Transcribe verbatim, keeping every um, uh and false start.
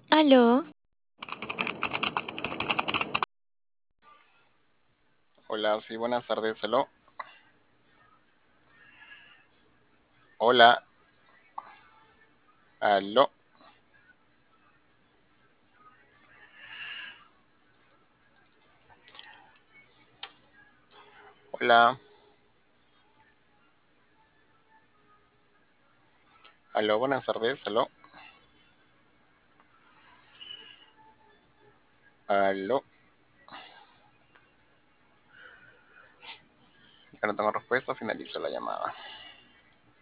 Aló, Hola, sí, buenas tardes, hello. Hola, aló, hola, aló, buenas tardes, hello, aló. Ya no tengo respuesta, finalizo la llamada.